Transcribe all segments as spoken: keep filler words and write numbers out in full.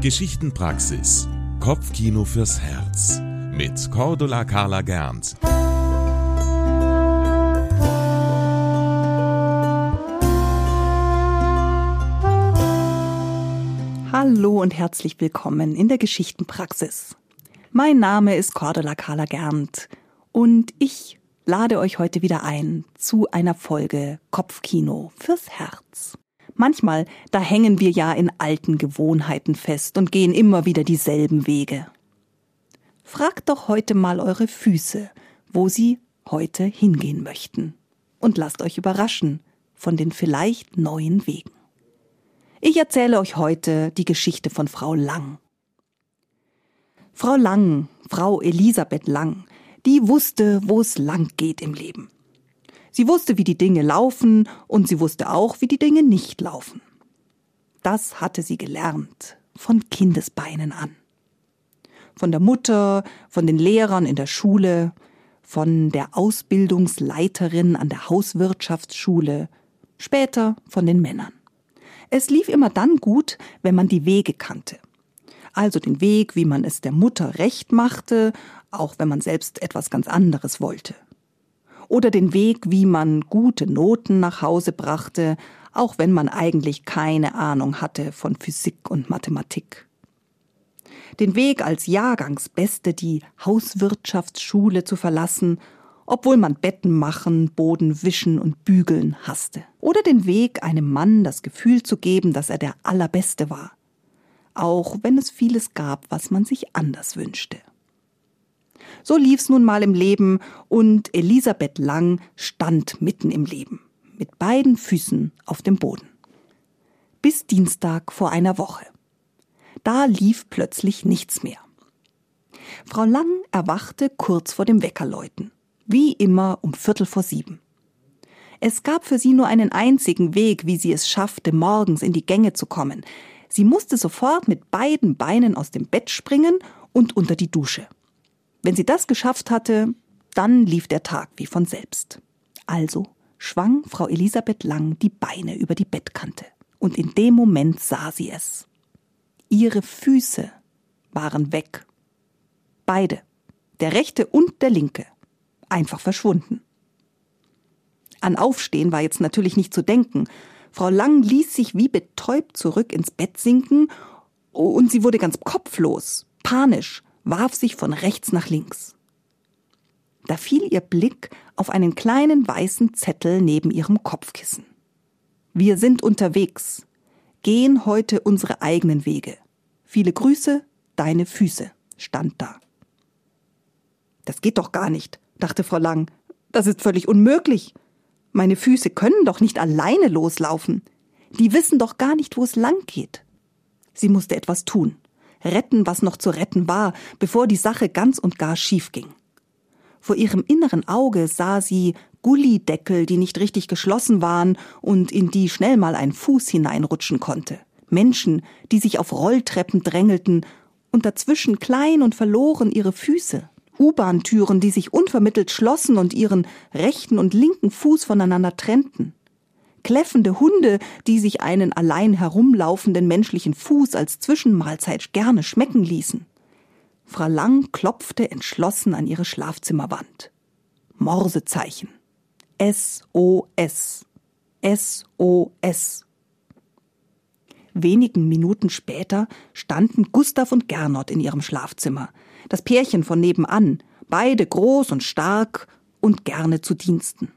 Geschichtenpraxis. Kopfkino fürs Herz. Mit Cordula Carla Gernt. Hallo und herzlich willkommen in der Geschichtenpraxis. Mein Name ist Cordula Carla Gernt und ich lade euch heute wieder ein zu einer Folge Kopfkino fürs Herz. Manchmal, da hängen wir ja in alten Gewohnheiten fest und gehen immer wieder dieselben Wege. Fragt doch heute mal eure Füße, wo sie heute hingehen möchten. Und lasst euch überraschen von den vielleicht neuen Wegen. Ich erzähle euch heute die Geschichte von Frau Lang. Frau Lang, Frau Elisabeth Lang, die wusste, wo es lang geht im Leben. Sie wusste, wie die Dinge laufen und sie wusste auch, wie die Dinge nicht laufen. Das hatte sie gelernt, von Kindesbeinen an. Von der Mutter, von den Lehrern in der Schule, von der Ausbildungsleiterin an der Hauswirtschaftsschule, später von den Männern. Es lief immer dann gut, wenn man die Wege kannte. Also den Weg, wie man es der Mutter recht machte, auch wenn man selbst etwas ganz anderes wollte. Oder den Weg, wie man gute Noten nach Hause brachte, auch wenn man eigentlich keine Ahnung hatte von Physik und Mathematik. Den Weg als Jahrgangsbeste die Hauswirtschaftsschule zu verlassen, obwohl man Betten machen, Boden wischen und bügeln hasste. Oder den Weg, einem Mann das Gefühl zu geben, dass er der Allerbeste war, auch wenn es vieles gab, was man sich anders wünschte. So lief's nun mal im Leben und Elisabeth Lang stand mitten im Leben, mit beiden Füßen auf dem Boden. Bis Dienstag vor einer Woche. Da lief plötzlich nichts mehr. Frau Lang erwachte kurz vor dem Weckerläuten, wie immer um Viertel vor sieben. Es gab für sie nur einen einzigen Weg, wie sie es schaffte, morgens in die Gänge zu kommen. Sie musste sofort mit beiden Beinen aus dem Bett springen und unter die Dusche. Wenn sie das geschafft hatte, dann lief der Tag wie von selbst. Also schwang Frau Elisabeth Lang die Beine über die Bettkante. Und in dem Moment sah sie es. Ihre Füße waren weg. Beide, der rechte und der linke, einfach verschwunden. An Aufstehen war jetzt natürlich nicht zu denken. Frau Lang ließ sich wie betäubt zurück ins Bett sinken und sie wurde ganz kopflos, panisch, warf sich von rechts nach links. Da fiel ihr Blick auf einen kleinen weißen Zettel neben ihrem Kopfkissen. Wir sind unterwegs, gehen heute unsere eigenen Wege. Viele Grüße, deine Füße, stand da. Das geht doch gar nicht, dachte Frau Lang. Das ist völlig unmöglich. Meine Füße können doch nicht alleine loslaufen. Die wissen doch gar nicht, wo es lang geht. Sie musste etwas tun. Retten, was noch zu retten war, bevor die Sache ganz und gar schief ging. Vor ihrem inneren Auge sah sie Gullideckel, die nicht richtig geschlossen waren und in die schnell mal ein Fuß hineinrutschen konnte. Menschen, die sich auf Rolltreppen drängelten und dazwischen klein und verloren ihre Füße. U-Bahn-Türen, die sich unvermittelt schlossen und ihren rechten und linken Fuß voneinander trennten. Kläffende Hunde, die sich einen allein herumlaufenden menschlichen Fuß als Zwischenmahlzeit gerne schmecken ließen. Frau Lang klopfte entschlossen an ihre Schlafzimmerwand. Morsezeichen. S O S. S O S. Wenigen Minuten später standen Gustav und Gernot in ihrem Schlafzimmer. Das Pärchen von nebenan, beide groß und stark und gerne zu Diensten.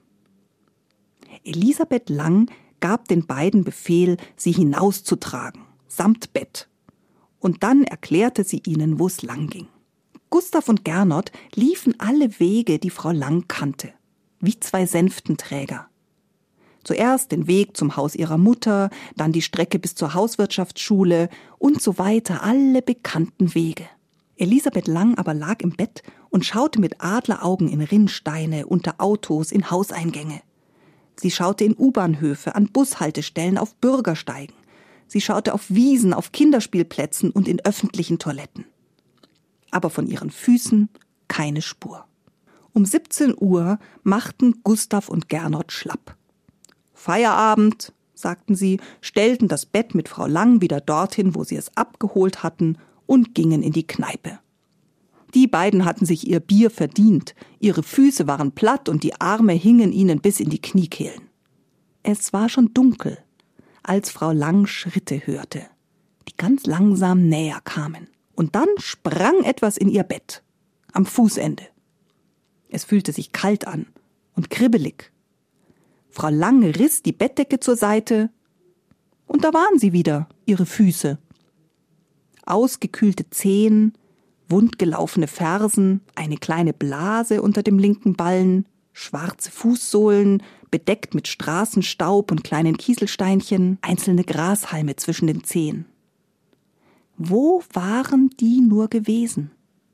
Elisabeth Lang gab den beiden Befehl, sie hinauszutragen, samt Bett. Und dann erklärte sie ihnen, wo es lang ging. Gustav und Gernot liefen alle Wege, die Frau Lang kannte, wie zwei Sänftenträger. Zuerst den Weg zum Haus ihrer Mutter, dann die Strecke bis zur Hauswirtschaftsschule und so weiter, alle bekannten Wege. Elisabeth Lang aber lag im Bett und schaute mit Adleraugen in Rinnsteine, unter Autos, in Hauseingänge. Sie schaute in U-Bahnhöfe, an Bushaltestellen, auf Bürgersteigen. Sie schaute auf Wiesen, auf Kinderspielplätzen und in öffentlichen Toiletten. Aber von ihren Füßen keine Spur. Um siebzehn Uhr machten Gustav und Gernot schlapp. Feierabend, sagten sie, stellten das Bett mit Frau Lang wieder dorthin, wo sie es abgeholt hatten, und gingen in die Kneipe. Die beiden hatten sich ihr Bier verdient, ihre Füße waren platt und die Arme hingen ihnen bis in die Kniekehlen. Es war schon dunkel, als Frau Lang Schritte hörte, die ganz langsam näher kamen. Und dann sprang etwas in ihr Bett, am Fußende. Es fühlte sich kalt an und kribbelig. Frau Lang riss die Bettdecke zur Seite und da waren sie wieder, ihre Füße. Ausgekühlte Zehen, wundgelaufene Fersen, eine kleine Blase unter dem linken Ballen, schwarze Fußsohlen, bedeckt mit Straßenstaub und kleinen Kieselsteinchen, einzelne Grashalme zwischen den Zehen. Wo waren die nur gewesen?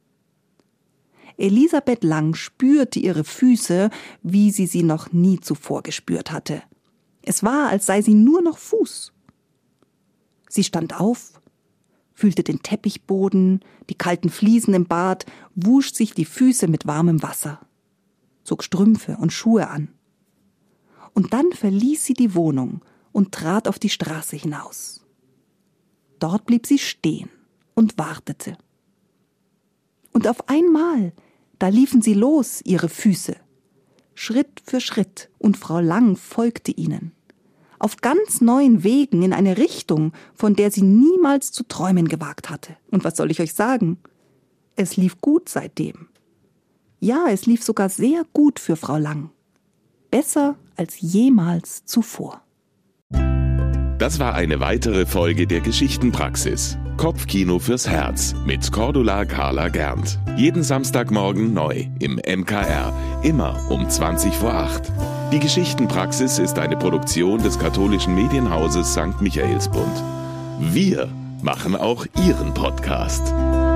Elisabeth Lang spürte ihre Füße, wie sie sie noch nie zuvor gespürt hatte. Es war, als sei sie nur noch Fuß. Sie stand auf, fühlte den Teppichboden, die kalten Fliesen im Bad, wusch sich die Füße mit warmem Wasser, zog Strümpfe und Schuhe an. Und dann verließ sie die Wohnung und trat auf die Straße hinaus. Dort blieb sie stehen und wartete. Und auf einmal, da liefen sie los, ihre Füße, Schritt für Schritt, und Frau Lang folgte ihnen, auf ganz neuen Wegen in eine Richtung, von der sie niemals zu träumen gewagt hatte. Und was soll ich euch sagen? Es lief gut seitdem. Ja, es lief sogar sehr gut für Frau Lang. Besser als jemals zuvor. Das war eine weitere Folge der Geschichtenpraxis. Kopfkino fürs Herz mit Cordula Carla Gernt. Jeden Samstagmorgen neu im M K R, immer um zwanzig vor acht. Die Geschichtenpraxis ist eine Produktion des katholischen Medienhauses Sankt Michaelsbund. Wir machen auch Ihren Podcast.